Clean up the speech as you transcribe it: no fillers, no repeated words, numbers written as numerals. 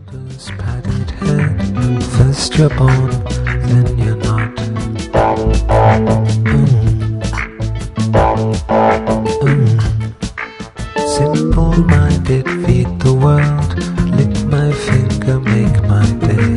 shoulders, padded head. First you're born, then you're not. Simple-minded, feed the world. Lick my finger, make my day.